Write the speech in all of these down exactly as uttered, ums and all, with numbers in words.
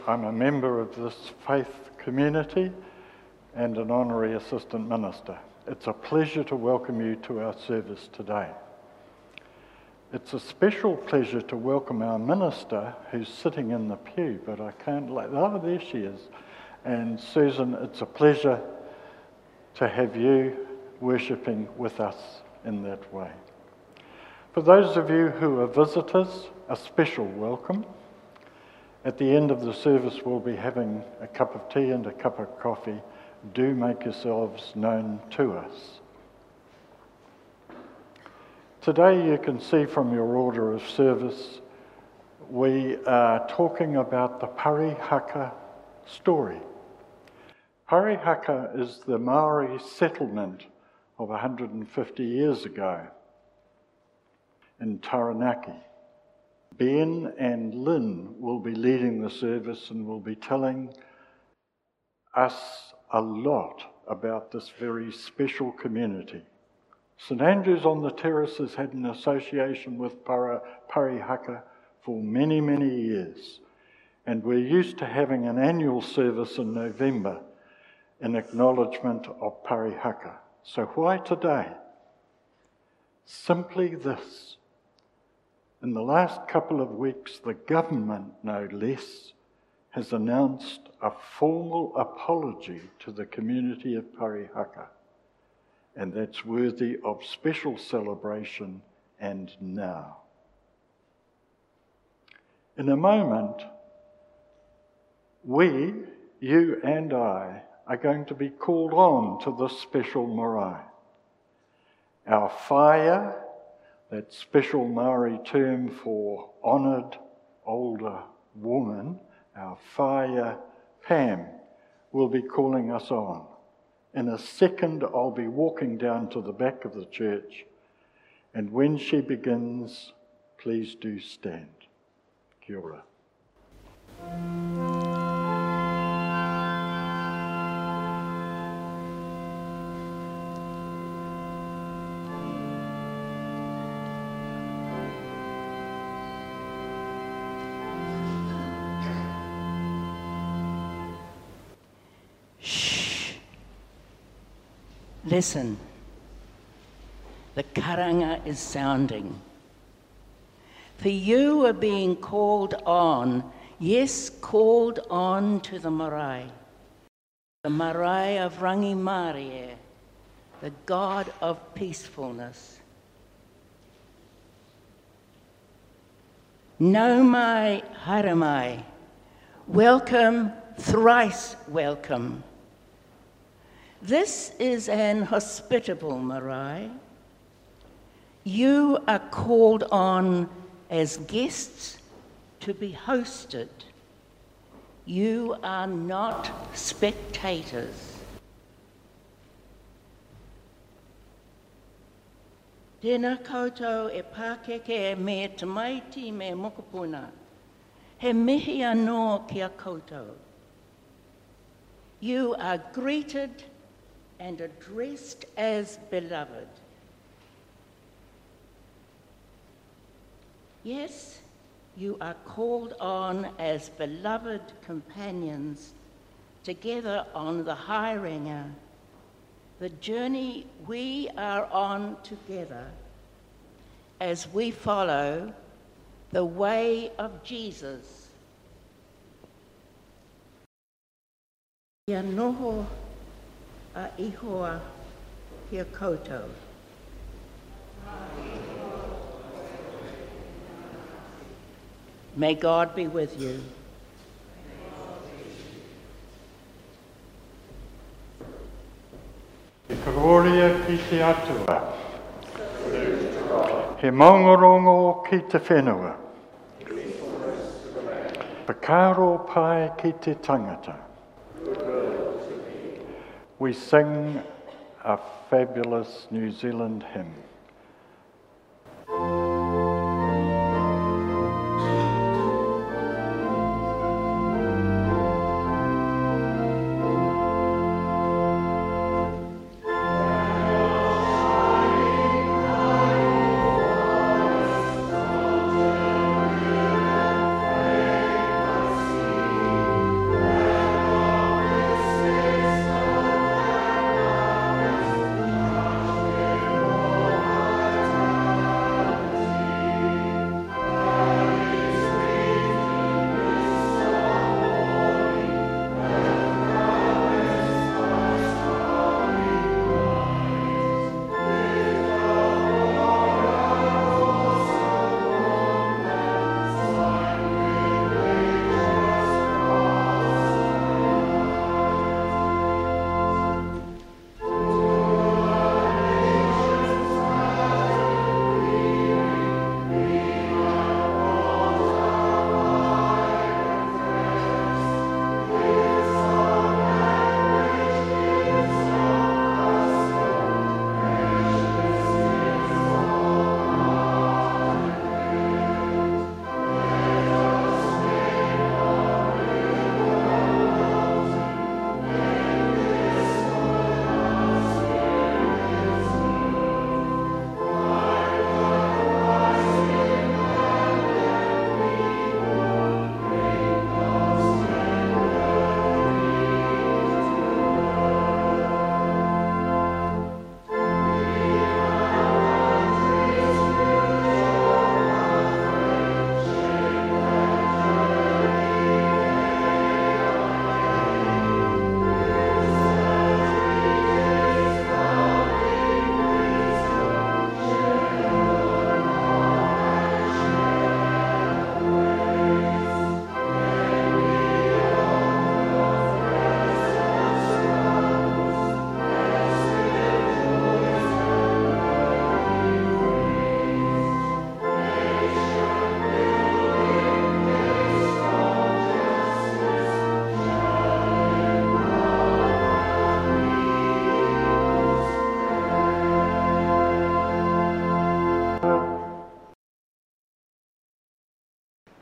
I'm a member of this faith community and an honorary assistant minister. It's a pleasure to welcome you to our service today. It's a special pleasure to welcome our minister who's sitting in the pew, but I can't let, oh, there she is. And Susan, it's a pleasure to have you worshipping with us in that way. For those of you who are visitors, a special welcome. At the end of the service, we'll be having a cup of tea and a cup of coffee. Do make yourselves known to us. Today, you can see from your order of service, we are talking about the Parihaka story. Parihaka is the Maori settlement of one hundred fifty years ago in Taranaki. Ben and Lynn will be leading the service and will be telling us a lot about this very special community. St Andrew's on the Terrace has had an association with Para, Parihaka for many, many years, and we're used to having an annual service in November in acknowledgement of Parihaka. So why today? Simply this. In the last couple of weeks, the government, no less, has announced a formal apology to the community of Parihaka, and that's worthy of special celebration and now. In a moment, we, you and I, are going to be called on to this special marae. Our fire, that special Maori term for honoured older woman, our whaia Pam, will be calling us on. In a second, I'll be walking down to the back of the church, and when she begins, please do stand. Kia ora. Listen, the karanga is sounding. For you are being called on, yes, called on to the marae, the marae of Rangimarie, the God of peacefulness. No mai haramai, welcome, thrice welcome. This is an hospitable marae. You are called on as guests to be hosted. You are not spectators. Tēnā koutou e pākeke me te maiti me mokopuna. He mihi anō kia koutou. You are greeted and addressed as beloved. Yes, you are called on as beloved companions together on the haerenga, the journey we are on together as we follow the way of Jesus. Ia noho a ihoa kia koutou. May God be with you. He karoria ki te atua. He maungarongo ki te whenua. Whakaro pai ki te tangata. We sing a fabulous New Zealand hymn.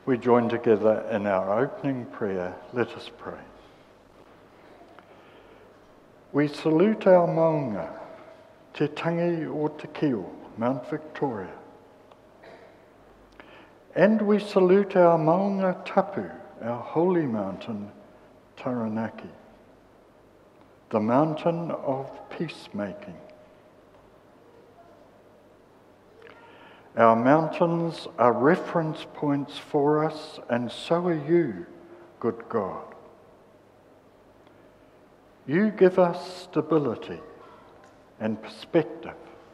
we join together in our opening prayer. Let us pray. We salute our maunga, Te Tangi o Te Kio, Mount Victoria. And we salute our maunga tapu, our holy mountain, Taranaki, the mountain of peacemaking. Our mountains are reference points for us, and so are you, good God. You give us stability and perspective.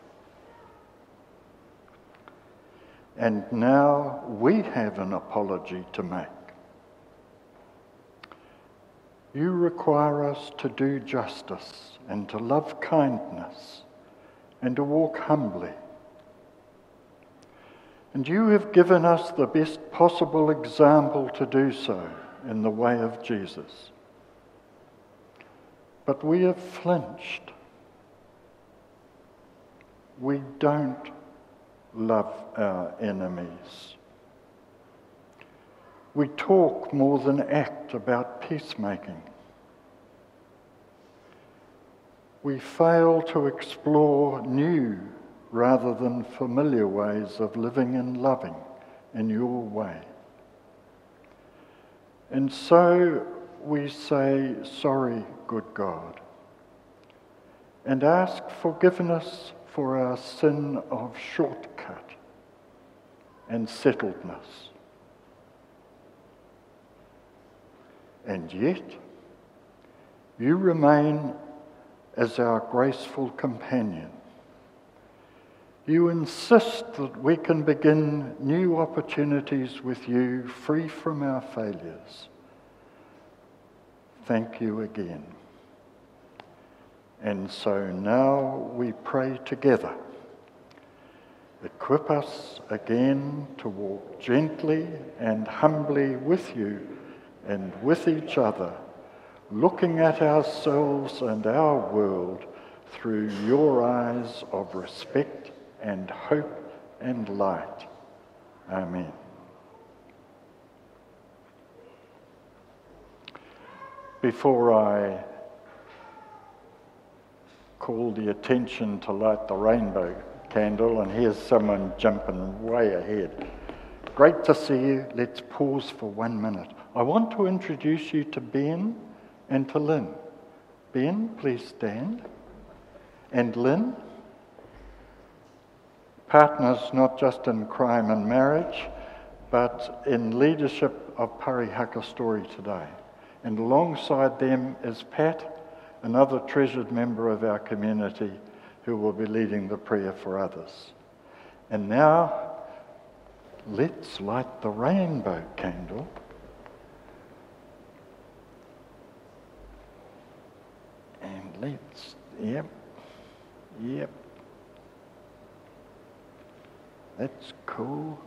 And now we have an apology to make. You require us to do justice and to love kindness and to walk humbly. And you have given us the best possible example to do so in the way of Jesus. But we have flinched. We don't love our enemies. We talk more than act about peacemaking. We fail to explore new rather than familiar ways of living and loving in your way. And so we say, sorry, good God, and ask forgiveness for our sin of shortcut and settledness. And yet, you remain as our graceful companion. You insist that we can begin new opportunities with you, free from our failures. Thank you again. And so now we pray together. Equip us again to walk gently and humbly with you and with each other, looking at ourselves and our world through your eyes of respect and hope and light. Amen. Before I call the attention to light the rainbow candle, and here's someone jumping way ahead. Great to see you. Let's pause for one minute. I want to introduce you to Ben and to Lynn. Ben, please stand. And Lynn, partners not just in crime and marriage, but in leadership of Parihaka Story today. And alongside them is Pat, another treasured member of our community who will be leading the prayer for others. And now, let's light the rainbow candle. And let's, yep, yep. That's cool.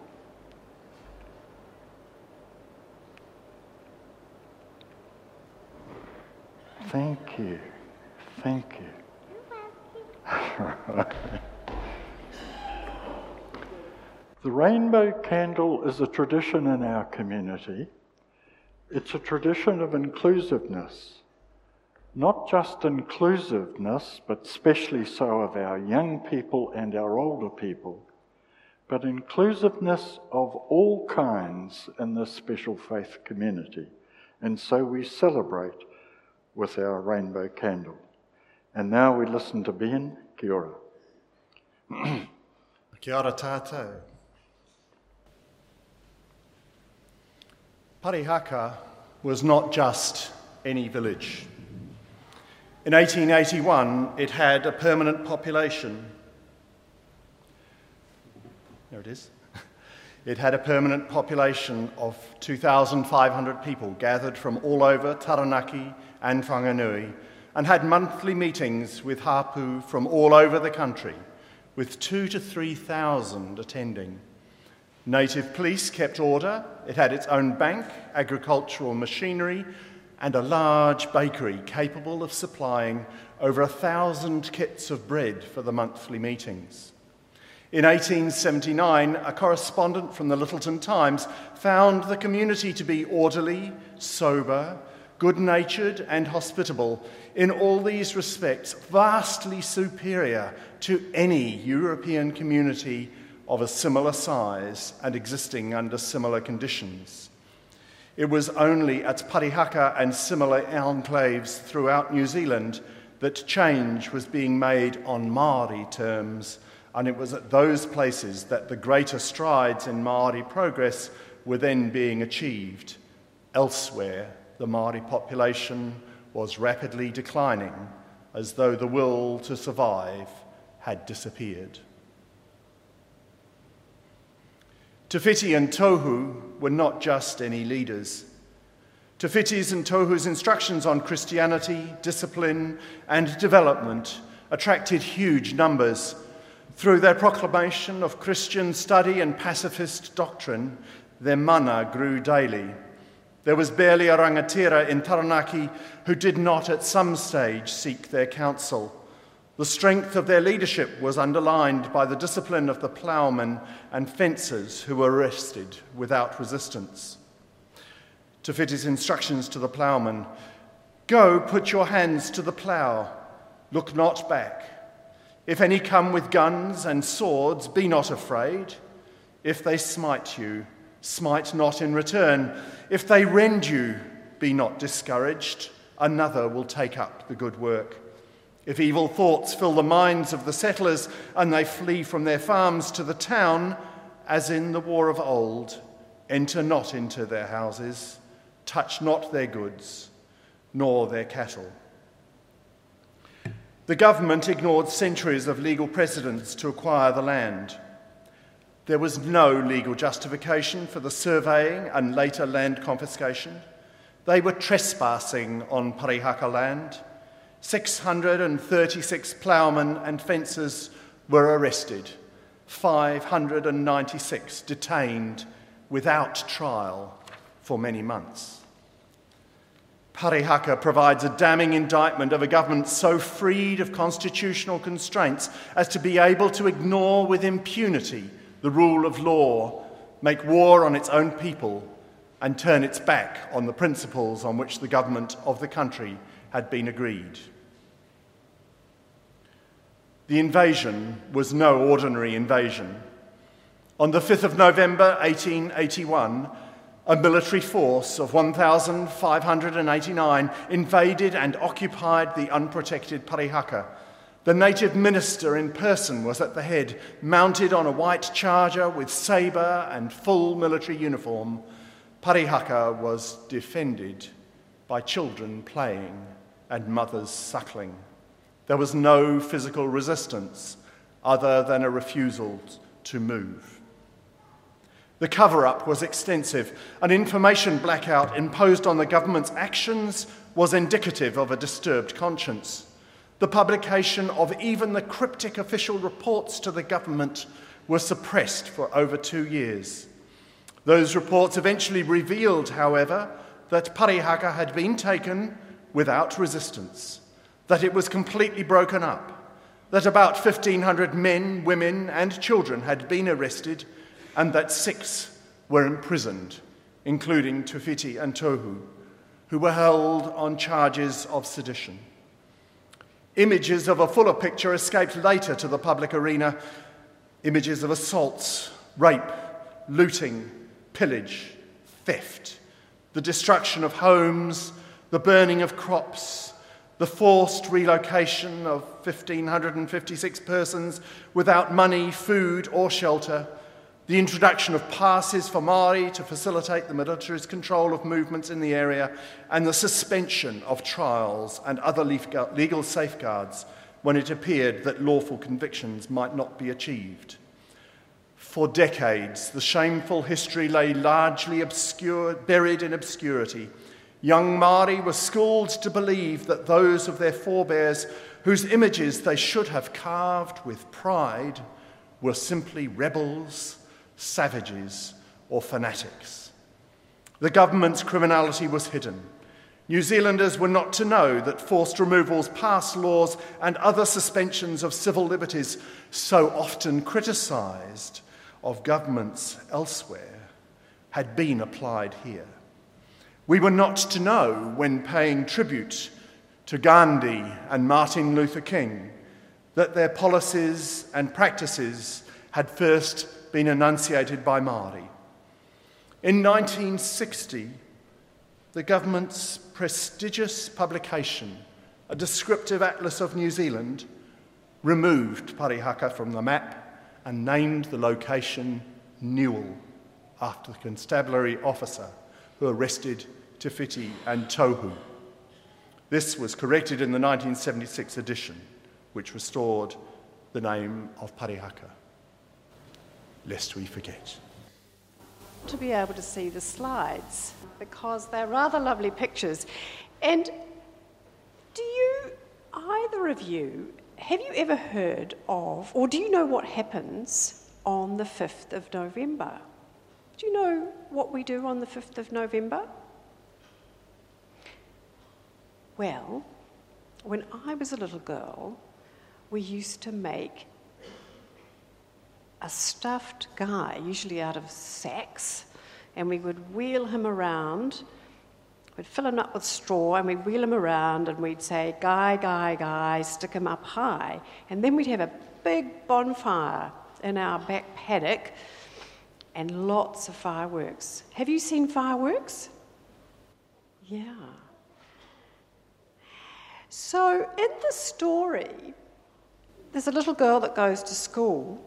Thank you. Thank you. The rainbow candle is a tradition in our community. It's a tradition of inclusiveness. Not just inclusiveness, but especially so of our young people and our older people, but inclusiveness of all kinds in this special faith community. And so we celebrate with our rainbow candle. And now we listen to Ben. Kia ora. Kia ora tātou. Parihaka was not just any village. In eighteen eighty-one, it had a permanent population. There it is. It had a permanent population of two thousand five hundred people gathered from all over Taranaki and Whanganui, and had monthly meetings with hapu from all over the country, with two to three thousand attending. Native police kept order. It had its own bank, agricultural machinery, and a large bakery capable of supplying over a thousand kits of bread for the monthly meetings. In eighteen seventy-nine, a correspondent from the Littleton Times found the community to be orderly, sober, good-natured and hospitable, in all these respects vastly superior to any European community of a similar size and existing under similar conditions. It was only at Parihaka and similar enclaves throughout New Zealand that change was being made on Māori terms, and it was at those places that the greater strides in Māori progress were then being achieved. Elsewhere, the Māori population was rapidly declining, as though the will to survive had disappeared. Te Whiti and Tohu were not just any leaders. Te Whiti's and Tohu's instructions on Christianity, discipline, and development attracted huge numbers. Through their proclamation of Christian study and pacifist doctrine, their mana grew daily. There was barely a rangatira in Taranaki who did not at some stage seek their counsel. The strength of their leadership was underlined by the discipline of the ploughmen and fencers who were arrested without resistance. Te Whiti's instructions to the ploughmen: "Go, put your hands to the plough, look not back. If any come with guns and swords, be not afraid. If they smite you, smite not in return. If they rend you, be not discouraged. Another will take up the good work. If evil thoughts fill the minds of the settlers and they flee from their farms to the town, as in the war of old, enter not into their houses, touch not their goods, nor their cattle." The government ignored centuries of legal precedents to acquire the land. There was no legal justification for the surveying and later land confiscation. They were trespassing on Parihaka land. six hundred thirty-six ploughmen and fencers were arrested, five hundred ninety-six detained without trial for many months. Parihaka provides a damning indictment of a government so freed of constitutional constraints as to be able to ignore with impunity the rule of law, make war on its own people, and turn its back on the principles on which the government of the country had been agreed. The invasion was no ordinary invasion. On the fifth of November eighteen eighty-one, a military force of one thousand five hundred eighty-nine invaded and occupied the unprotected Parihaka. The native minister in person was at the head, mounted on a white charger with sabre and full military uniform. Parihaka was defended by children playing and mothers suckling. There was no physical resistance other than a refusal to move. The cover-up was extensive. An information blackout imposed on the government's actions was indicative of a disturbed conscience. The publication of even the cryptic official reports to the government were suppressed for over two years. Those reports eventually revealed, however, that Parihaka had been taken without resistance, that it was completely broken up, that about fifteen hundred men, women and children had been arrested, and that six were imprisoned, including Te Whiti and Tohu, who were held on charges of sedition. Images of a fuller picture escaped later to the public arena, images of assaults, rape, looting, pillage, theft, the destruction of homes, the burning of crops, the forced relocation of one thousand five hundred fifty-six persons without money, food or shelter, the introduction of passes for Māori to facilitate the military's control of movements in the area, and the suspension of trials and other legal safeguards when it appeared that lawful convictions might not be achieved. For decades, the shameful history lay largely obscure, buried in obscurity. Young Māori were schooled to believe that those of their forebears whose images they should have carved with pride were simply rebels, savages, or fanatics. The government's criminality was hidden. New Zealanders were not to know that forced removals, pass laws, and other suspensions of civil liberties, so often criticised of governments elsewhere, had been applied here. We were not to know, when paying tribute to Gandhi and Martin Luther King, that their policies and practices had first been enunciated by Māori. In nineteen sixty, the government's prestigious publication, A Descriptive Atlas of New Zealand, removed Parihaka from the map and named the location Newell, after the constabulary officer who arrested Te Whiti and Tohu. This was corrected in the nineteen seventy-six edition, which restored the name of Parihaka, lest we forget. To be able to see the slides, because they're rather lovely pictures. And do you, either of you, have you ever heard of, or do you know what happens on the fifth of November? Do you know what we do on the fifth of November? Well, when I was a little girl, we used to make a stuffed guy, usually out of sacks, and we would wheel him around. We'd fill him up with straw, and we'd wheel him around, and we'd say, "Guy, guy, guy," stick him up high. And then we'd have a big bonfire in our back paddock, and lots of fireworks. Have you seen fireworks? Yeah. So in the story, there's a little girl that goes to school,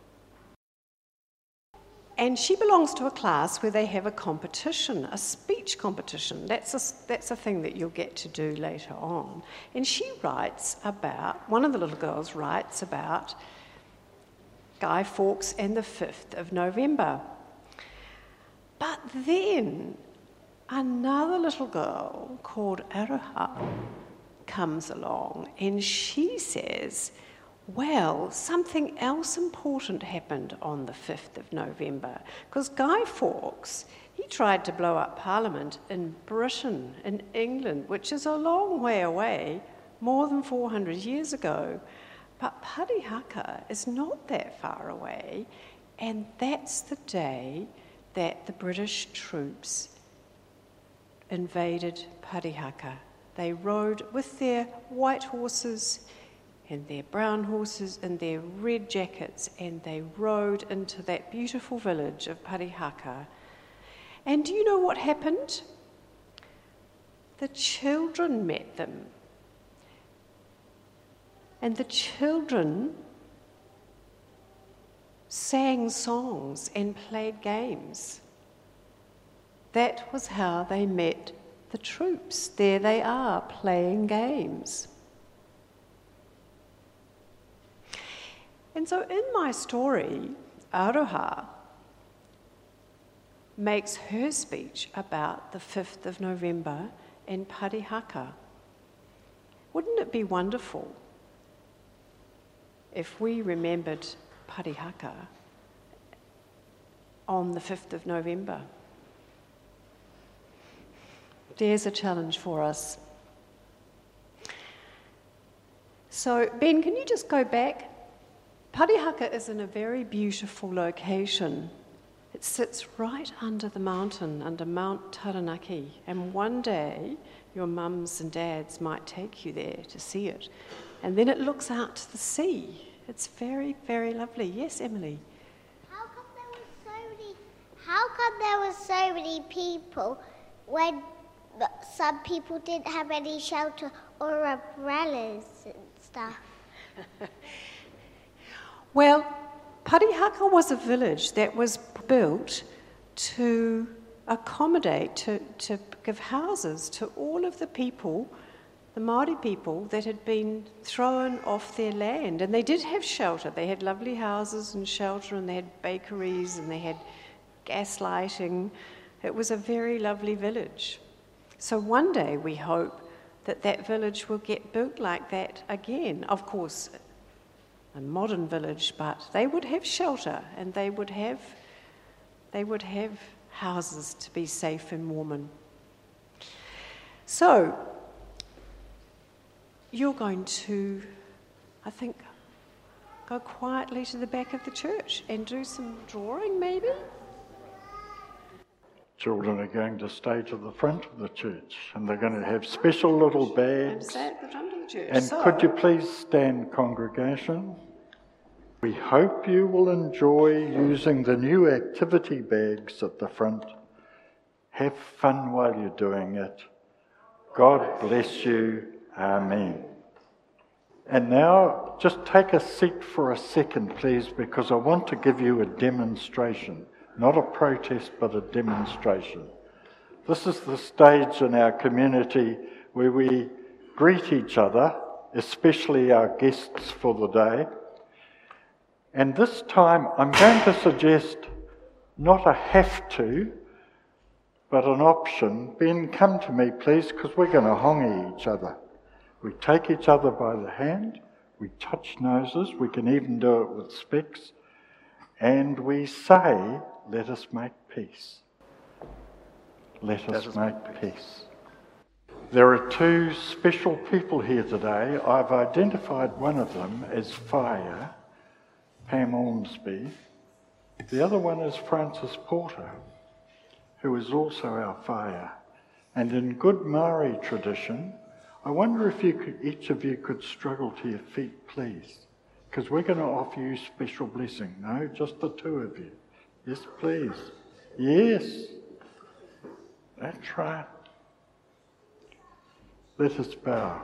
and she belongs to a class where they have a competition, a speech competition. That's a, that's a thing that you'll get to do later on. And she writes about, one of the little girls writes about Guy Fawkes and the fifth of November. But then another little girl called Aroha comes along, and she says, well, something else important happened on the fifth of November, because Guy Fawkes, he tried to blow up Parliament in Britain, in England, which is a long way away, more than four hundred years ago. But Parihaka is not that far away, and that's the day that the British troops invaded Parihaka. They rode with their white horses and their brown horses and their red jackets, and they rode into that beautiful village of Parihaka. And do you know what happened? The children met them. And the children sang songs and played games. That was how they met the troops. There they are, playing games. And so in my story, Aroha makes her speech about the fifth of November in Parihaka. Wouldn't it be wonderful if we remembered Parihaka on the fifth of November? There's a challenge for us. So, Ben, can you just go back? Parihaka is in a very beautiful location. It sits right under the mountain, under Mount Taranaki, and one day your mums and dads might take you there to see it. And then it looks out to the sea. It's very, very lovely. Yes, Emily? How come there were so many, how come there were so many people when some people didn't have any shelter or umbrellas and stuff? Well, Parihaka was a village that was built to accommodate, to, to give houses to all of the people, the Māori people, that had been thrown off their land. And they did have shelter. They had lovely houses and shelter, and they had bakeries, and they had gas lighting. It was a very lovely village. So one day we hope that that village will get built like that again. Of course, a modern village, but they would have shelter, and they would have they would have houses to be safe and warm in. So, you're going to, I think, go quietly to the back of the church and do some drawing, maybe? Children are going to stay to the front of the church, and they're going to have special little And bags. stay at the front of the church. And So- could you please stand, congregation? We hope you will enjoy using the new activity bags at the front. Have fun while you're doing it. God bless you. Amen. And now, just take a seat for a second, please, because I want to give you a demonstration. Not a protest, but a demonstration. This is the stage in our community where we greet each other, especially our guests for the day. And this time I'm going to suggest not a have to, but an option. Ben, come to me, please, because we're going to hongi each other. We take each other by the hand, we touch noses, we can even do it with specs, and we say, let us make peace. Let us, us make, make peace. peace. There are two special people here today. I've identified one of them as Fire, Pam Ormsby. The other one is Francis Porter, who is also our Fire. And in good Maori tradition, I wonder if you could, each of you could struggle to your feet, please, because we're going to offer you special blessing. No, just the two of you. Yes, please. Yes. That's right. Let us bow.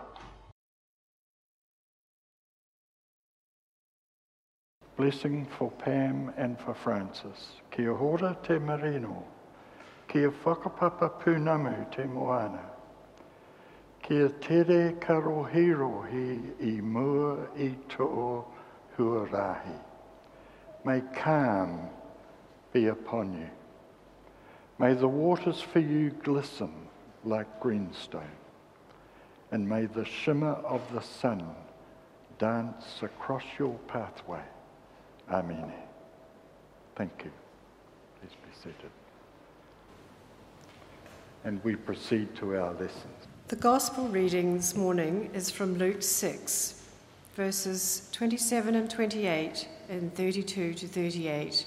Blessing for Pam and for Francis. Kia hora te marino. Kia whakapapa pūnamu te moana. Kia tere karohirohi I mua I to'o huarahi. May calm be upon you. May the waters for you glisten like greenstone, and may the shimmer of the sun dance across your pathway. Amen. Thank you. Please be seated. And we proceed to our lessons. The Gospel reading this morning is from Luke six, verses twenty-seven and twenty-eight and thirty-two to thirty-eight.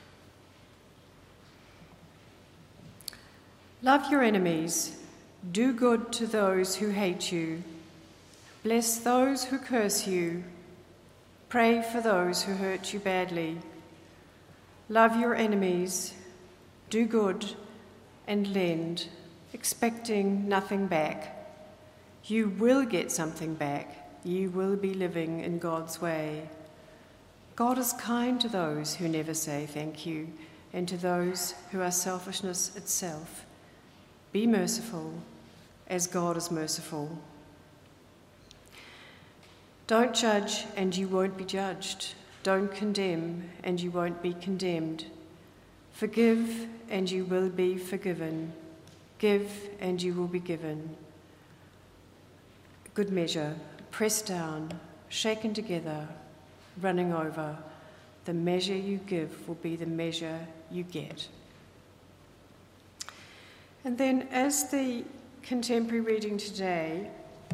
Love your enemies, do good to those who hate you, bless those who curse you, pray for those who hurt you badly. Love your enemies, do good and lend, expecting nothing back. You will get something back. You will be living in God's way. God is kind to those who never say thank you, and to those who are selfishness itself. Be merciful, as God is merciful. Don't judge, and you won't be judged. Don't condemn, and you won't be condemned. Forgive, and you will be forgiven. Give, and you will be given. Good measure, pressed down, shaken together, running over. The measure you give will be the measure you get. And then, as the contemporary reading today,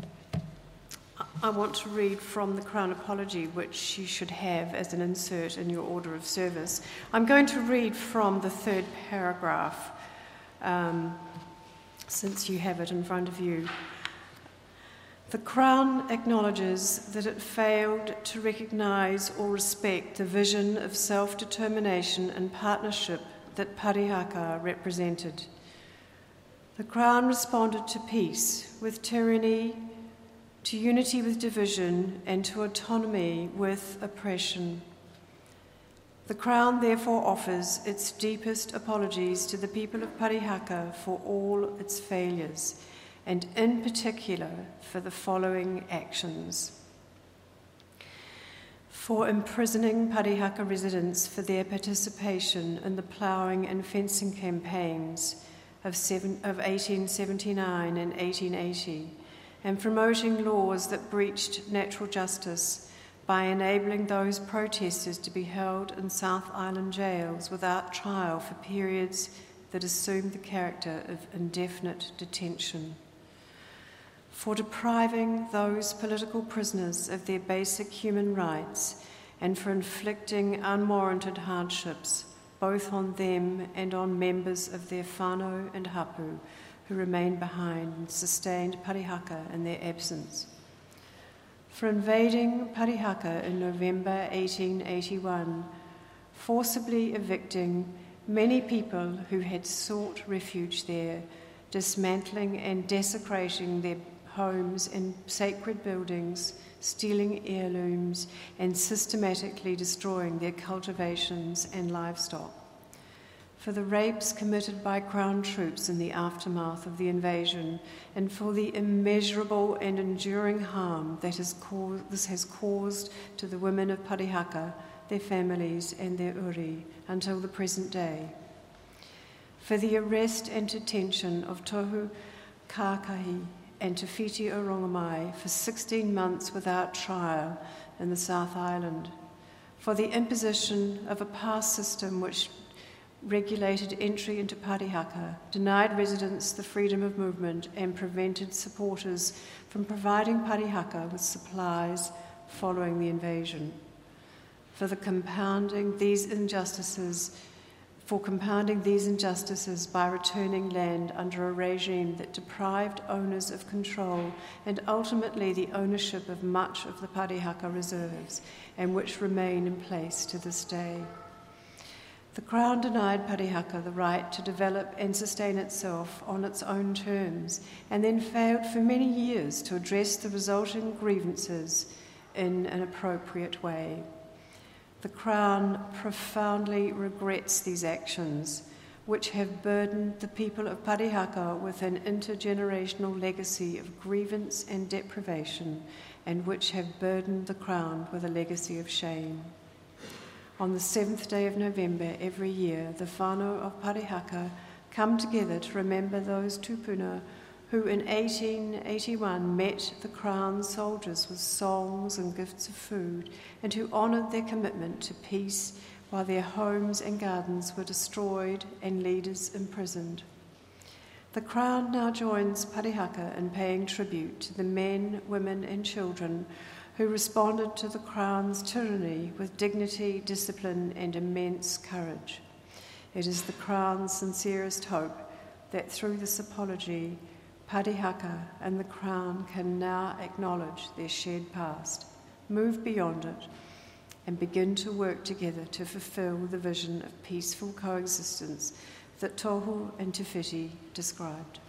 I want to read from the Crown Apology, which you should have as an insert in your order of service. I'm going to read from the third paragraph, um, since you have it in front of you. The Crown acknowledges that it failed to recognise or respect the vision of self-determination and partnership that Parihaka represented. The Crown responded to peace with tyranny, to unity with division, and to autonomy with oppression. The Crown therefore offers its deepest apologies to the people of Parihaka for all its failures, and in particular for the following actions. For imprisoning Parihaka residents for their participation in the ploughing and fencing campaigns of, seven, of eighteen seventy-nine and eighteen eighty, and promoting laws that breached natural justice by enabling those protesters to be held in South Island jails without trial for periods that assumed the character of indefinite detention. for depriving those political prisoners of their basic human rights and for inflicting unwarranted hardships both on them and on members of their whānau and hapu who remained behind and sustained Parihaka in their absence. For invading Parihaka in November eighteen eighty-one, forcibly evicting many people who had sought refuge there, dismantling and desecrating their homes and sacred buildings, stealing heirlooms, and systematically destroying their cultivations and livestock. For the rapes committed by Crown troops in the aftermath of the invasion, and for the immeasurable and enduring harm that has caused, this has caused to the women of Parihaka, their families, and their uri until the present day. For the arrest and detention of Tohu Kākahi and Te Whiti o Rongamai for sixteen months without trial in the South Island. For the imposition of a pass system which regulated entry into Parihaka, denied residents the freedom of movement, and prevented supporters from providing Parihaka with supplies following the invasion. For the compounding these injustices, for compounding these injustices by returning land under a regime that deprived owners of control and ultimately the ownership of much of the Parihaka reserves, and which remain in place to this day. The Crown denied Parihaka the right to develop and sustain itself on its own terms, and then failed for many years to address the resulting grievances in an appropriate way. The Crown profoundly regrets these actions, which have burdened the people of Parihaka with an intergenerational legacy of grievance and deprivation, and which have burdened the Crown with a legacy of shame. On the seventh day of November every year, the whānau of Parihaka come together to remember those tupuna who in eighteen eighty-one met the Crown soldiers with songs and gifts of food, and who honoured their commitment to peace while their homes and gardens were destroyed and leaders imprisoned. The Crown now joins Parihaka in paying tribute to the men, women and children who responded to the Crown's tyranny with dignity, discipline and immense courage. It is the Crown's sincerest hope that through this apology, Parihaka and the Crown can now acknowledge their shared past, move beyond it, and begin to work together to fulfil the vision of peaceful coexistence that Tohu and Te Whiti described.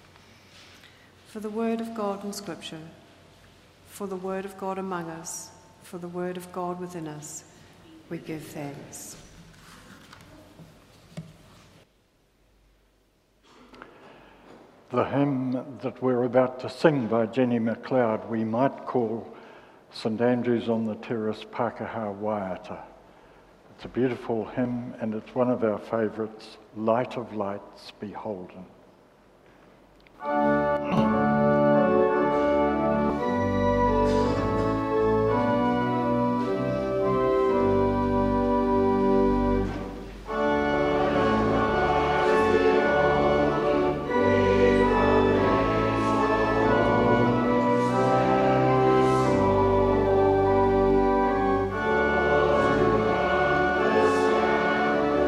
For the word of God in Scripture, for the word of God among us, for the word of God within us, we give thanks. The hymn that we're about to sing by Jenny MacLeod we might call Saint Andrew's on the Terrace, Pākehā Waiata. It's a beautiful hymn and it's one of our favourites, Light of Lights Beholden.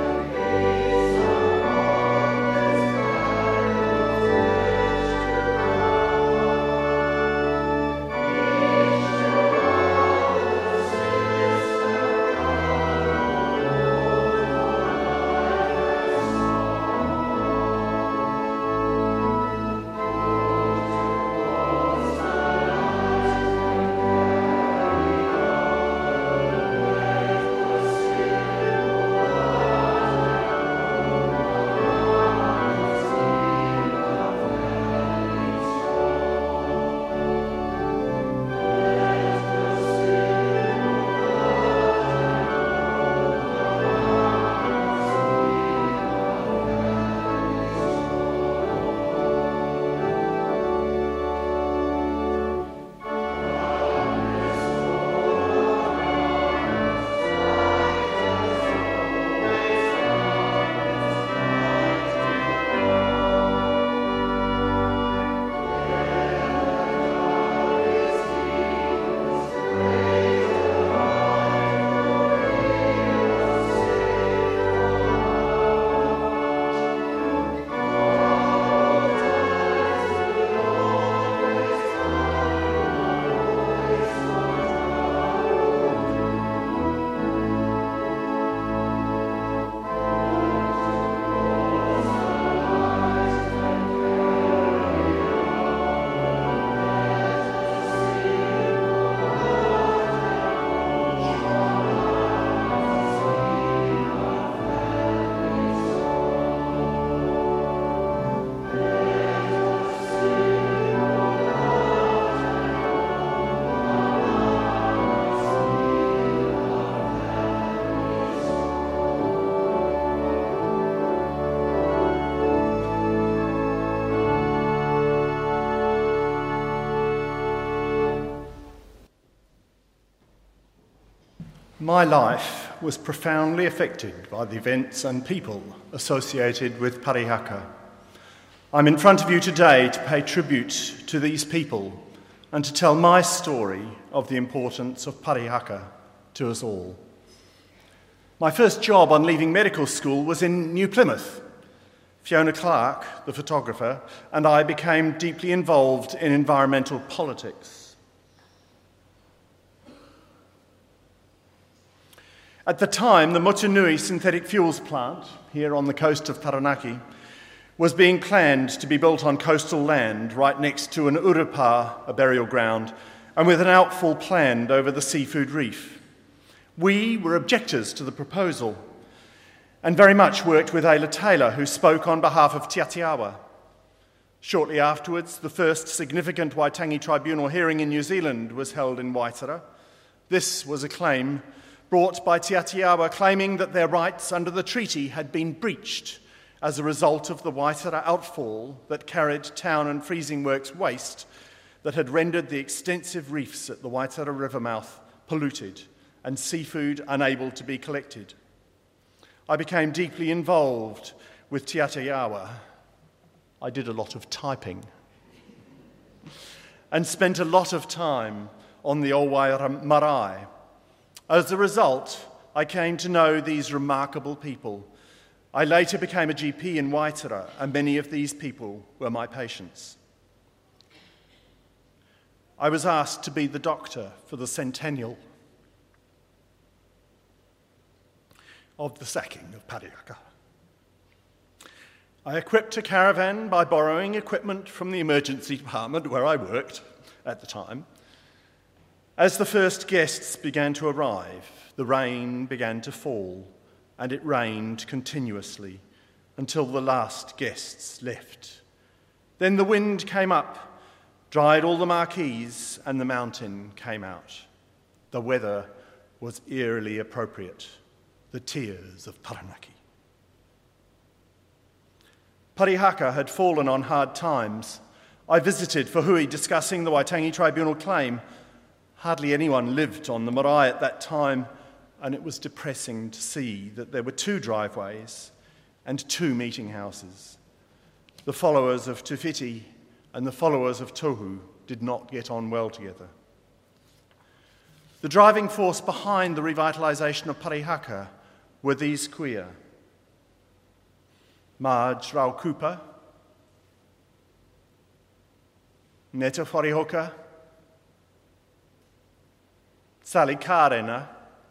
Thank you. My life was profoundly affected by the events and people associated with Parihaka. I'm in front of you today to pay tribute to these people and to tell my story of the importance of Parihaka to us all. My first job on leaving medical school was in New Plymouth. Fiona Clark, the photographer, and I became deeply involved in environmental politics. At the time, the Motunui synthetic fuels plant, here on the coast of Taranaki, was being planned to be built on coastal land right next to an urupa, a burial ground, and with an outfall planned over the seafood reef. We were objectors to the proposal and very much worked with Ayla Taylor, who spoke on behalf of Te Atiawa. Shortly afterwards, the first significant Waitangi Tribunal hearing in New Zealand was held in Waitara. This was a claim brought by Te Atiawa claiming that their rights under the treaty had been breached as a result of the Waitara outfall that carried town and freezing works waste that had rendered the extensive reefs at the Waitara River mouth polluted and seafood unable to be collected. I became deeply involved with Te Atiawa. I did a lot of typing and spent a lot of time on the Owaira Marae. As a result, I came to know these remarkable people. I later became a G P in Waitara, and many of these people were my patients. I was asked to be the doctor for the centennial of the sacking of Parihaka. I equipped a caravan by borrowing equipment from the emergency department where I worked at the time. As the first guests began to arrive, the rain began to fall, and it rained continuously until the last guests left. Then the wind came up, dried all the marquees, and the mountain came out. The weather was eerily appropriate. The tears of Taranaki. Parihaka had fallen on hard times. I visited Whahui discussing the Waitangi Tribunal claim. Hardly anyone lived on the marae at that time, and it was depressing to see that there were two driveways and two meeting houses. The followers of Tūwhiti and the followers of Tohu did not get on well together. The driving force behind the revitalisation of Parihaka were these kuia: Marge Raukupa, Neta Wharihoka, Sally Karena,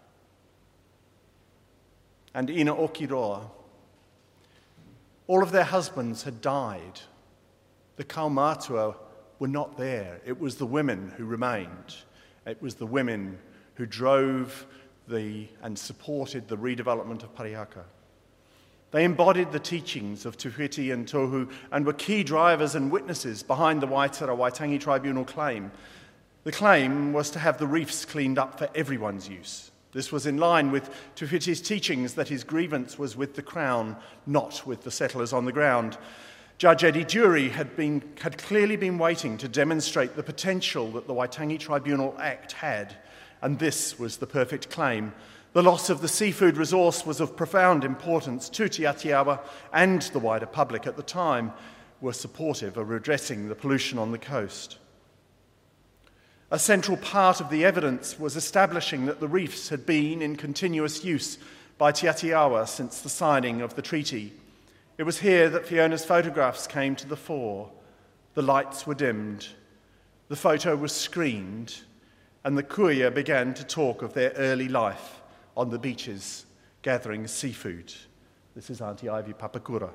and Ina Okiroa. All of their husbands had died. The kaumātua were not there. It was the women who remained. It was the women who drove the and supported the redevelopment of Parihaka. They embodied the teachings of Tūwhiti and Tohu and were key drivers and witnesses behind the Waitara Waitangi Tribunal claim. The claim was to have the reefs cleaned up for everyone's use. This was in line with Tūwhiti's teachings that his grievance was with the Crown, not with the settlers on the ground. Judge Eddie Dury had, been, had clearly been waiting to demonstrate the potential that the Waitangi Tribunal Act had, and this was the perfect claim. The loss of the seafood resource was of profound importance to Te Atiawa, and the wider public at the time were supportive of redressing the pollution on the coast. A central part of the evidence was establishing that the reefs had been in continuous use by Te Atiawa since the signing of the treaty. It was here that Fiona's photographs came to the fore. The lights were dimmed, the photo was screened, and the kuia began to talk of their early life on the beaches, gathering seafood. This is Auntie Ivy Papakura.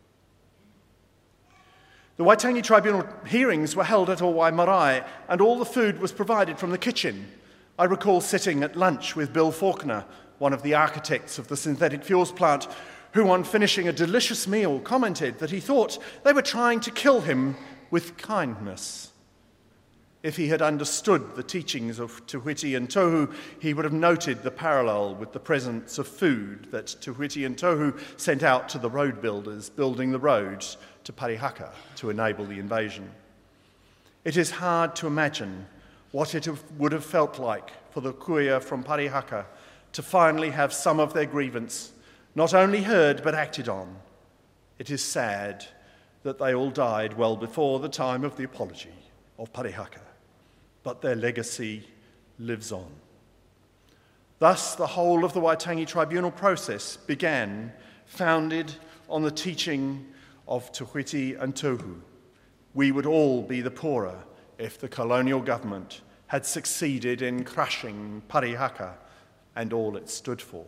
The Waitangi Tribunal hearings were held at Owai Marae, and all the food was provided from the kitchen. I recall sitting at lunch with Bill Faulkner, one of the architects of the synthetic fuels plant, who on finishing a delicious meal commented that he thought they were trying to kill him with kindness. If he had understood the teachings of Tūwhiti and Tohu, he would have noted the parallel with the presence of food that Tūwhiti and Tohu sent out to the road builders building the roads to Parihaka to enable the invasion. It is hard to imagine what it would have felt like for the kuia from Parihaka to finally have some of their grievance not only heard but acted on. It is sad that they all died well before the time of the apology of Parihaka, but their legacy lives on. Thus, the whole of the Waitangi Tribunal process began, founded on the teaching of Te Whiti and Tohu. We would all be the poorer if the colonial government had succeeded in crushing Parihaka and all it stood for.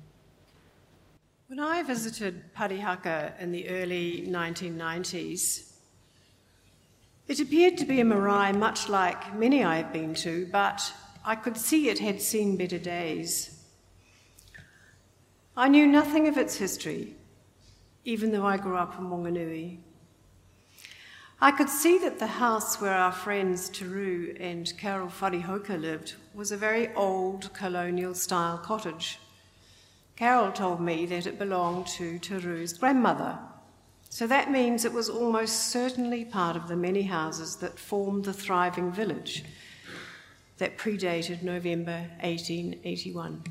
When I visited Parihaka in the early nineteen nineties, it appeared to be a marae much like many I had been to, but I could see it had seen better days. I knew nothing of its history, even though I grew up in Wanganui. I could see that the house where our friends Teru and Carol Wharihoka lived was a very old colonial-style cottage. Carol told me that it belonged to Teru's grandmother, so that means it was almost certainly part of the many houses that formed the thriving village that predated November eighteen eighty-one.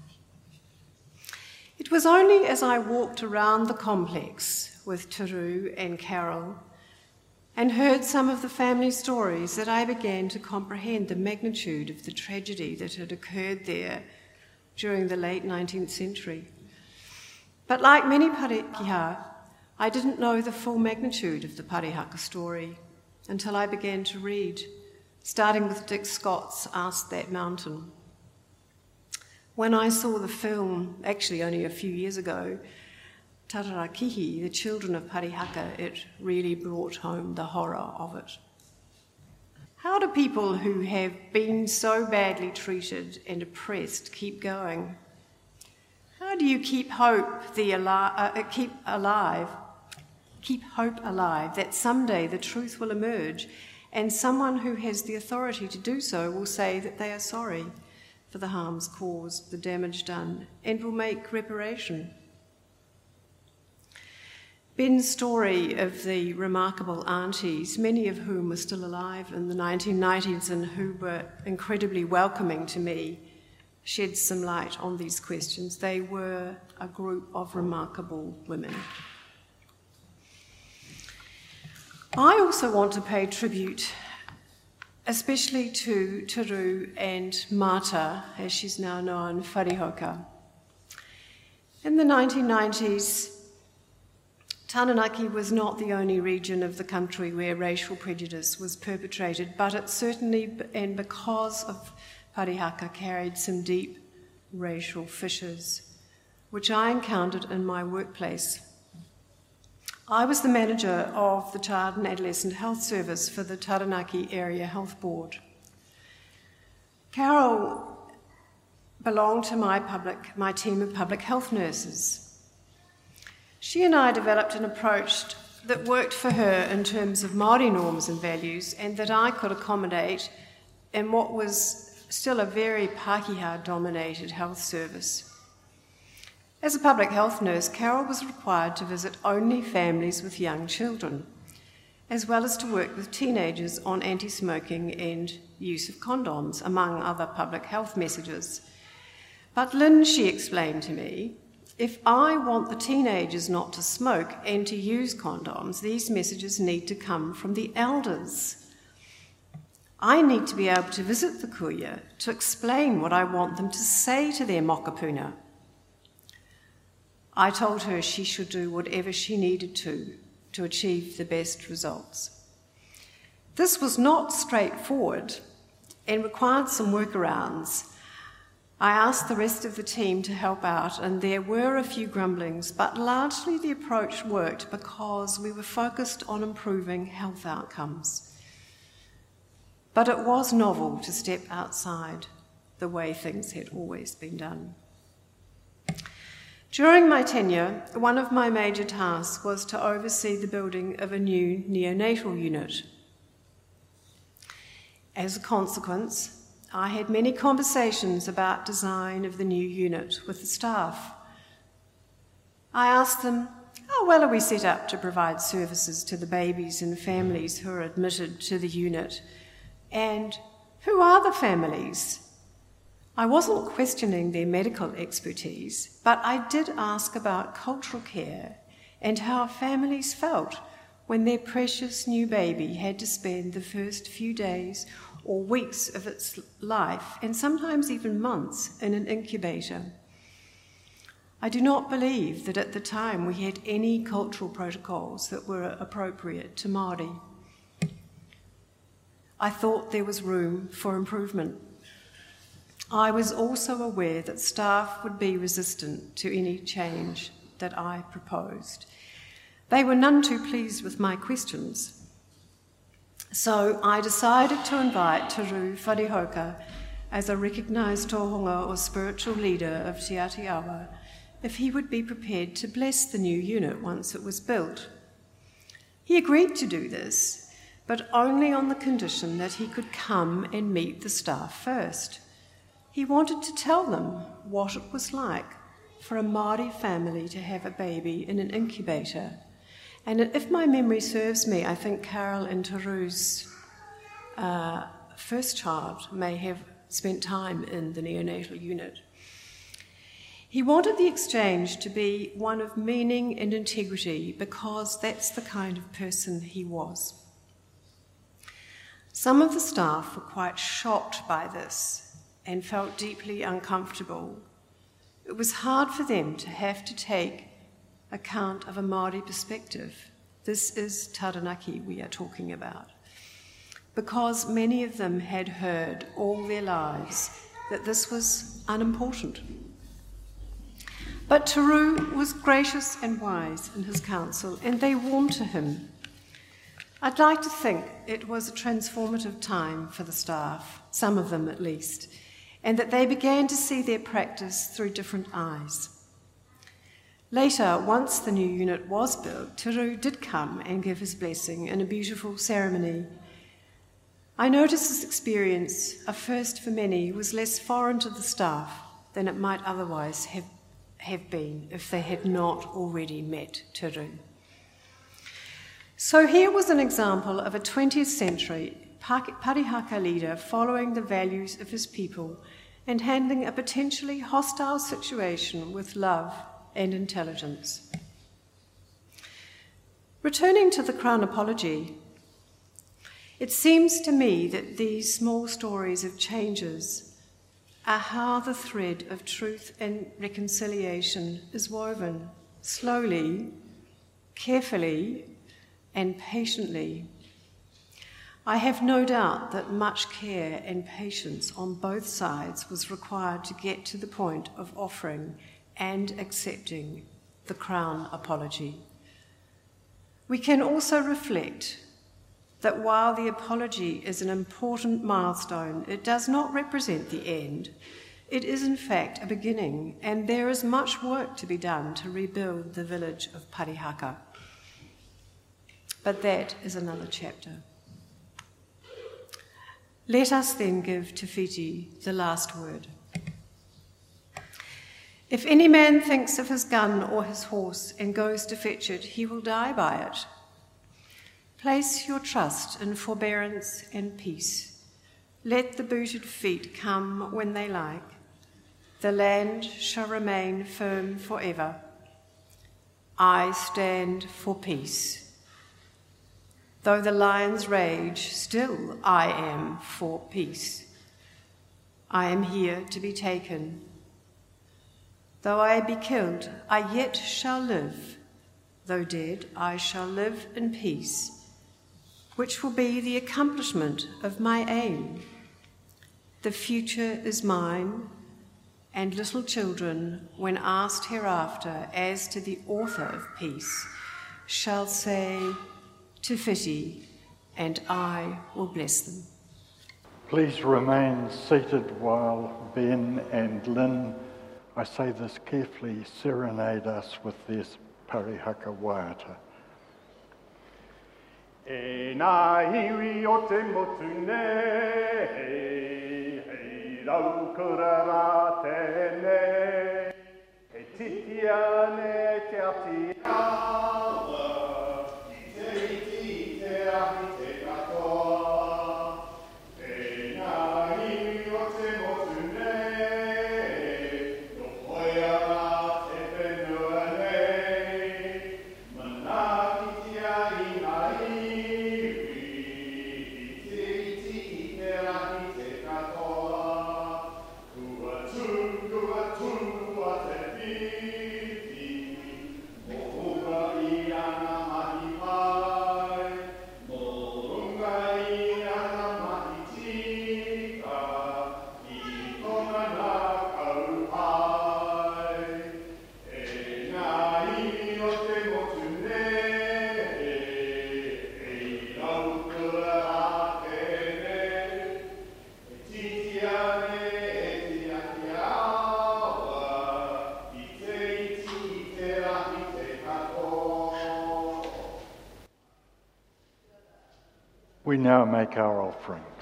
It was only as I walked around the complex with Teru and Carol and heard some of the family stories that I began to comprehend the magnitude of the tragedy that had occurred there during the late nineteenth century. But like many Parikiha, I didn't know the full magnitude of the Parihaka story until I began to read, starting with Dick Scott's Ask That Mountain. When I saw the film, actually only a few years ago, Tararakihi, The Children of Parihaka, it really brought home the horror of it. How do people who have been so badly treated and oppressed keep going? How do you keep hope the ali- uh, keep alive, keep hope alive that someday the truth will emerge and someone who has the authority to do so will say that they are sorry for the harms caused, the damage done, and will make reparation? Ben's story of the remarkable aunties, many of whom were still alive in the nineteen nineties and who were incredibly welcoming to me, sheds some light on these questions. They were a group of remarkable women. I also want to pay tribute, especially to Teru and Mata, as she's now known, Wharihoka. In the nineteen nineties, Taranaki was not the only region of the country where racial prejudice was perpetrated, but it certainly, and because of Parihaka, carried some deep racial fissures, which I encountered in my workplace. I was the manager of the Child and Adolescent Health Service for the Taranaki Area Health Board. Carol belonged to my, public, my team of public health nurses. She and I developed an approach that worked for her in terms of Māori norms and values, and that I could accommodate in what was still a very Pākehā-dominated health service. As a public health nurse, Carol was required to visit only families with young children, as well as to work with teenagers on anti-smoking and use of condoms, among other public health messages. But Lynn, she explained to me, if I want the teenagers not to smoke and to use condoms, these messages need to come from the elders. I need to be able to visit the kuia to explain what I want them to say to their mokopuna. I told her she should do whatever she needed to to achieve the best results. This was not straightforward and required some workarounds. I asked the rest of the team to help out, and there were a few grumblings, but largely the approach worked because we were focused on improving health outcomes. But it was novel to step outside the way things had always been done. During my tenure, one of my major tasks was to oversee the building of a new neonatal unit. As a consequence, I had many conversations about design of the new unit with the staff. I asked them, how well are we set up to provide services to the babies and families who are admitted to the unit? And who are the families? I wasn't questioning their medical expertise, but I did ask about cultural care and how families felt when their precious new baby had to spend the first few days or weeks of its life, and sometimes even months, in an incubator. I do not believe that at the time we had any cultural protocols that were appropriate to Māori. I thought there was room for improvement. I was also aware that staff would be resistant to any change that I proposed. They were none too pleased with my questions. So I decided to invite Te Rū Wharehoka as a recognised tohunga or spiritual leader of Te Atiawa if he would be prepared to bless the new unit once it was built. He agreed to do this, but only on the condition that he could come and meet the staff first. He wanted to tell them what it was like for a Māori family to have a baby in an incubator. And if my memory serves me, I think Carol and Te Rū's uh, first child may have spent time in the neonatal unit. He wanted the exchange to be one of meaning and integrity because that's the kind of person he was. Some of the staff were quite shocked by this and felt deeply uncomfortable. It was hard for them to have to take account of a Māori perspective. This is Taranaki we are talking about, because many of them had heard all their lives that this was unimportant. But Te Rū was gracious and wise in his counsel, and they warmed to him. I'd like to think it was a transformative time for the staff, some of them at least, and that they began to see their practice through different eyes. Later, once the new unit was built, Te Rū did come and give his blessing in a beautiful ceremony. I noticed this experience, a first for many, was less foreign to the staff than it might otherwise have, have been if they had not already met Te Rū. So here was an example of a twentieth century Parihaka leader following the values of his people and handling a potentially hostile situation with love and intelligence. Returning to the Crown Apology, it seems to me that these small stories of changes are how the thread of truth and reconciliation is woven, slowly, carefully, and patiently. I have no doubt that much care and patience on both sides was required to get to the point of offering and accepting the Crown Apology. We can also reflect that while the apology is an important milestone, it does not represent the end. It is in fact a beginning, and there is much work to be done to rebuild the village of Parihaka. But that is another chapter. Let us then give Te Whiti the last word. If any man thinks of his gun or his horse and goes to fetch it, he will die by it. Place your trust in forbearance and peace. Let the booted feet come when they like. The land shall remain firm forever. I stand for peace. Though the lions rage, still I am for peace. I am here to be taken. Though I be killed, I yet shall live. Though dead, I shall live in peace, which will be the accomplishment of my aim. The future is mine, and little children, when asked hereafter as to the author of peace, shall say, Te Whiti, and I will bless them. Please remain seated while Ben and Lynn, I say this carefully, serenade us with their Parihaka waiata. E nā iwi o te motu nei, hei, hei rau kura rā tēnei, he titi ane te ati awa, i te iti te ahi te katoa. E nā iwi o te motu nei, now make our offerings.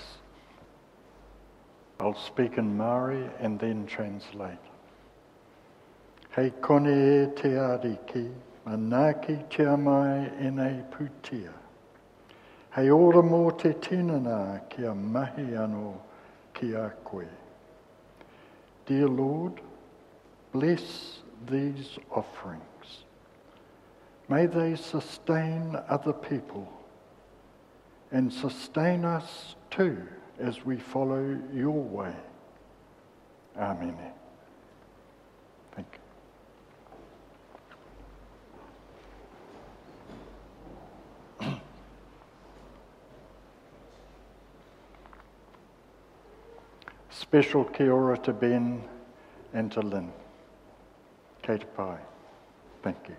I'll speak in Māori and then translate. Hei kone e te ariki, manaki tia mai e nei putia. Hei ora mō te tinana kia mahi anō ki a koe. Dear Lord, bless these offerings. May they sustain other people and sustain us too as we follow your way. Amen. Thank you. Special kia ora to Ben and to Lynn. Kei te pai. Thank you.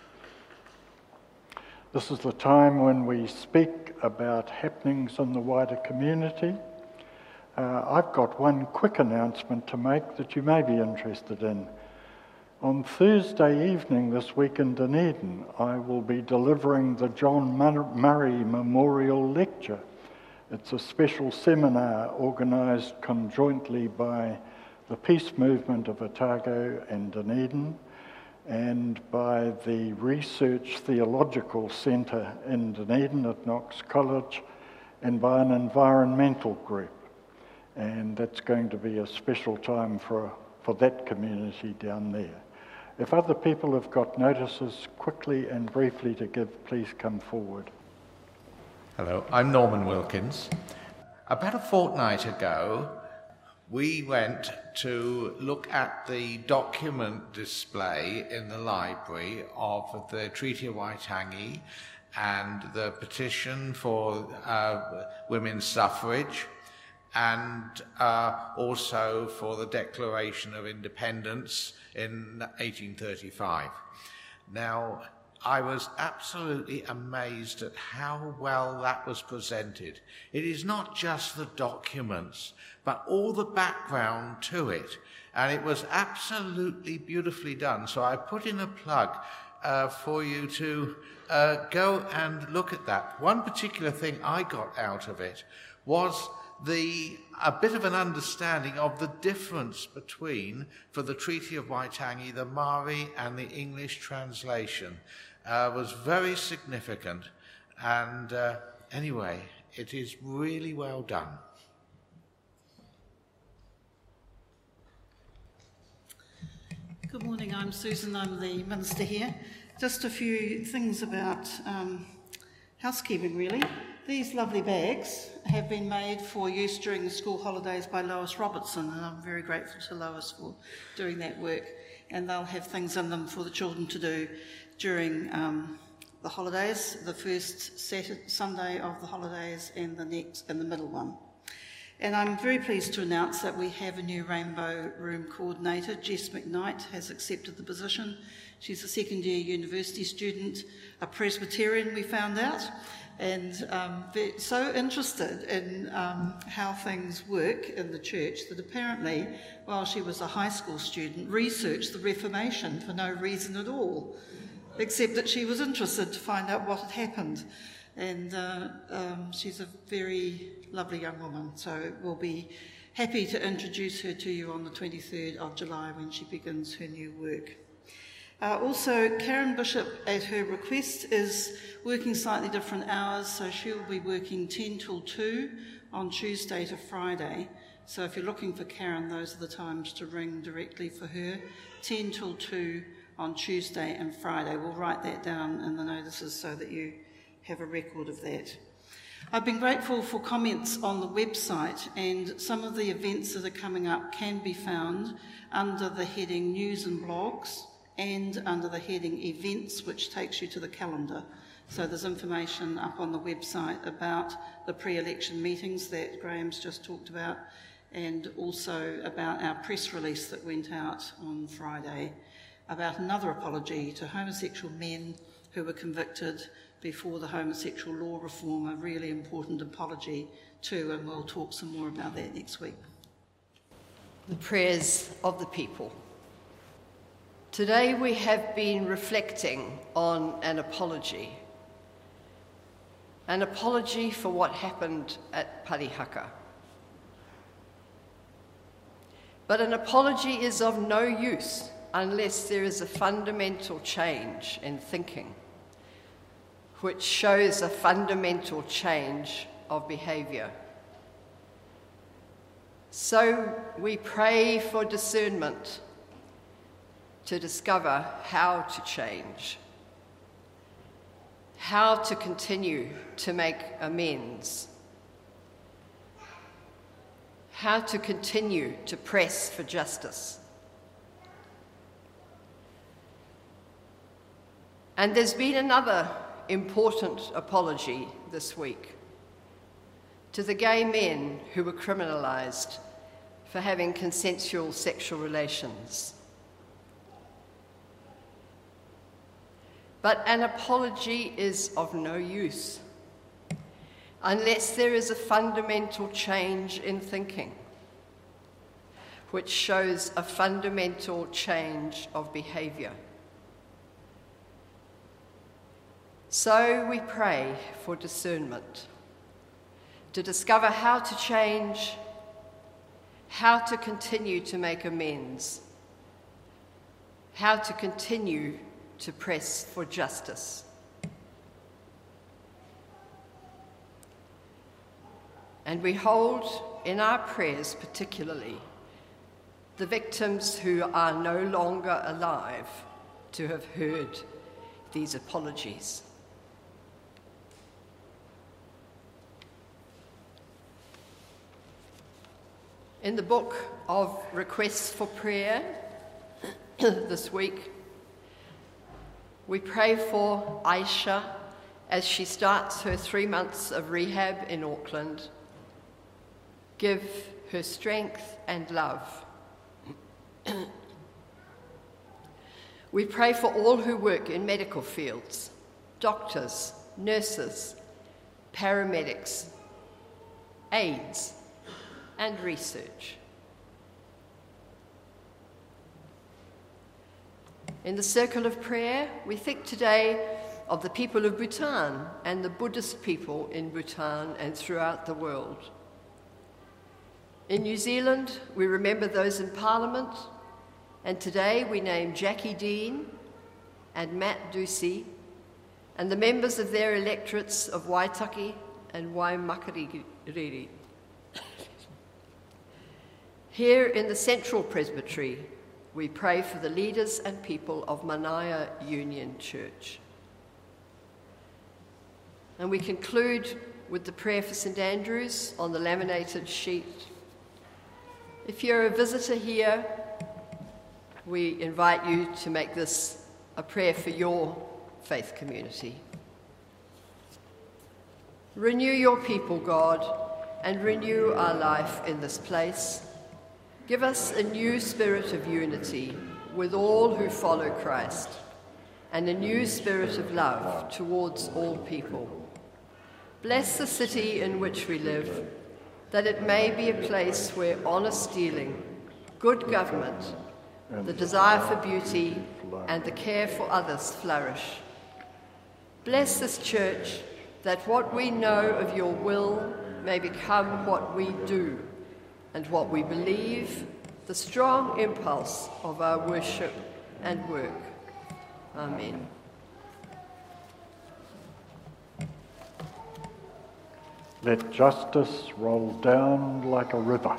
This is the time when we speak about happenings in the wider community. Uh, I've got one quick announcement to make that you may be interested in. On Thursday evening this week in Dunedin, I will be delivering the John Murray Memorial Lecture. It's a special seminar organised conjointly by the Peace Movement of Otago and Dunedin, and by the Research Theological Centre in Dunedin at Knox College, and by an environmental group. And that's going to be a special time for, for that community down there. If other people have got notices quickly and briefly to give, please come forward. Hello, I'm Norman Wilkins. About a fortnight ago, we went to look at the document display in the library of the Treaty of Waitangi and the petition for uh, women's suffrage, and uh, also for the Declaration of Independence in eighteen thirty-five. Now, I was absolutely amazed at how well that was presented. It is not just the documents, but all the background to it. And it was absolutely beautifully done. So I put in a plug uh, for you to uh, go and look at that. One particular thing I got out of it was the a bit of an understanding of the difference between, for the Treaty of Waitangi, the Māori and the English translation. Uh, was very significant, and uh, anyway, it is really well done. Good morning, I'm Susan, I'm the Minister here. Just a few things about um, housekeeping, really. These lovely bags have been made for use during the school holidays by Lois Robertson, and I'm very grateful to Lois for doing that work. And they'll have things in them for the children to do during um, the holidays, the first Saturday, Sunday of the holidays and the next and the middle one. And I'm very pleased to announce that we have a new Rainbow Room coordinator. Jess McKnight has accepted the position. She's a second year university student, a Presbyterian, we found out, and um, so interested in um, how things work in the church that apparently, while she was a high school student, researched the Reformation for no reason at all, except that she was interested to find out what had happened. And uh, um, she's a very lovely young woman, so we'll be happy to introduce her to you on the twenty-third of July when she begins her new work. Uh, also, Karen Bishop, at her request, is working slightly different hours, so she'll be working ten till two on Tuesday to Friday. So if you're looking for Karen, those are the times to ring directly for her, ten till two on Tuesday and Friday. We'll write that down in the notices so that you have a record of that. I've been grateful for comments on the website, and some of the events that are coming up can be found under the heading News and Blogs and under the heading Events, which takes you to the calendar. So there's information up on the website about the pre-election meetings that Graham's just talked about, and also about our press release that went out on Friday about another apology to homosexual men who were convicted before the homosexual law reform, a really important apology too, and we'll talk some more about that next week. The prayers of the people. Today we have been reflecting on an apology. an apology for what happened at Parihaka. But an apology is of no use unless there is a fundamental change in thinking, which shows a fundamental change of behaviour. So we pray for discernment to discover how to change, how to continue to make amends, how to continue to press for justice. And there's been another important apology this week to the gay men who were criminalised for having consensual sexual relations. But an apology is of no use unless there is a fundamental change in thinking, which shows a fundamental change of behaviour. So we pray for discernment to discover how to change, how to continue to make amends, how to continue to press for justice. And we hold in our prayers particularly the victims who are no longer alive to have heard these apologies. In the book of requests for prayer this week, we pray for Aisha as she starts her three months of rehab in Auckland. Give her strength and love. We pray for all who work in medical fields, doctors, nurses, paramedics, aides, and research. In the circle of prayer, we think today of the people of Bhutan and the Buddhist people in Bhutan and throughout the world. In New Zealand, we remember those in Parliament, and today we name Jackie Dean and Matt Ducey and the members of their electorates of Waitaki and Waimakariri. Here in the Central Presbytery, we pray for the leaders and people of Manaia Union Church. And we conclude with the prayer for St Andrews on the laminated sheet. If you're a visitor here, we invite you to make this a prayer for your faith community. Renew your people, God, and renew our life in this place. Give us a new spirit of unity with all who follow Christ, and a new spirit of love towards all people. Bless the city in which we live, that it may be a place where honest dealing, good government, the desire for beauty, and the care for others flourish. Bless this church, that what we know of your will may become what we do, and what we believe, the strong impulse of our worship and work. Amen. Let justice roll down like a river.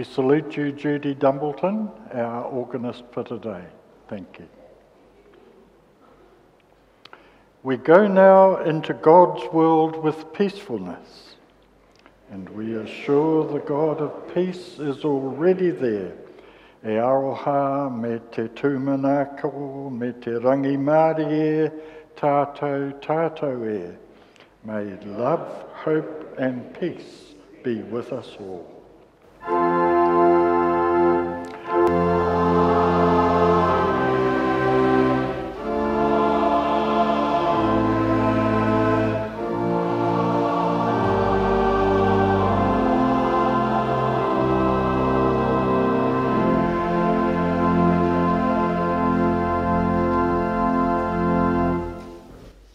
We salute you, Judy Dumbleton, our organist for today. Thank you. We go now into God's world with peacefulness, and we are sure the God of peace is already there. E aroha me te tūmanako, me te rangi mārie, tātou, tātou e. May love, hope and peace be with us all.